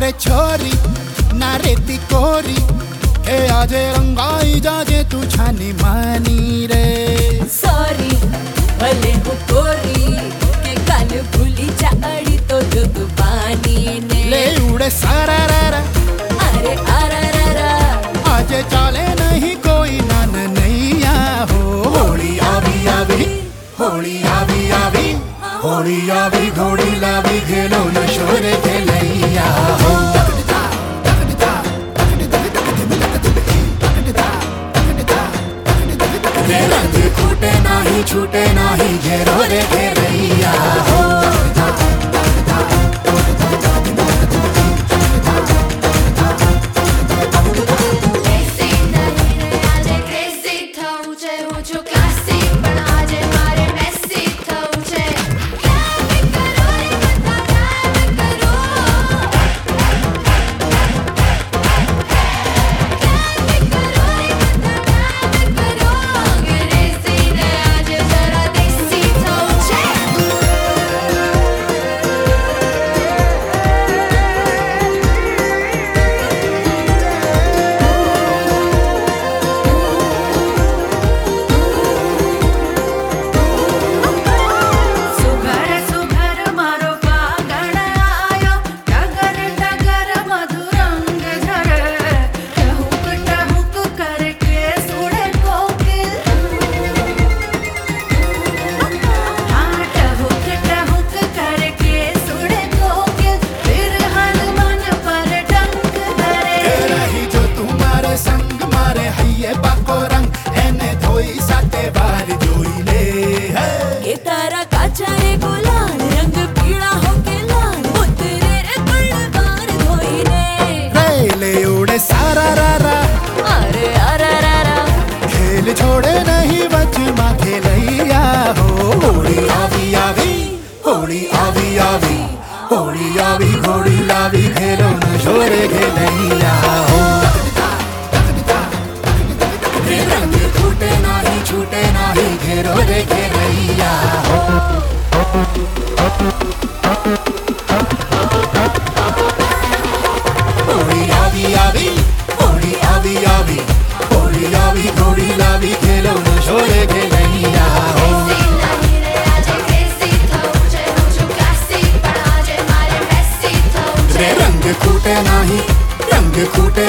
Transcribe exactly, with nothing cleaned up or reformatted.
रे छोरी ना रेती कोरी हे आजे रंगाई जाजे तू छानी मानी रे। सॉरी भले हो कोरी के काल भूली जाड़ी तो दुख पानी ने ले उड़े सारा रा अरे आरा रा रा आजे चाले नहीं कोई नन नैया हो। होली आवी आवी होली आवी आवी होली आवी घोड़ी लावी खेलो न शोरे खेलैया हो। रंग छूटे नाही छूटे नाही घेरो रे घेरैया हो। छोड़े नहीं बच मा खेलैया हो। होली आवी आवी होली आवी आवी होली आवी घोड़ी लावी खेलो न शोरे खेलैया हो। रंग छूटे नाही छूटे नाही घेरो रे खेलैया हो। होली आवी आवी होली आवी आवी होली आवी घोड़ी लावी खेलो न शोरे खेलैया हो। रे रंग खूटे नाही रंग खूटे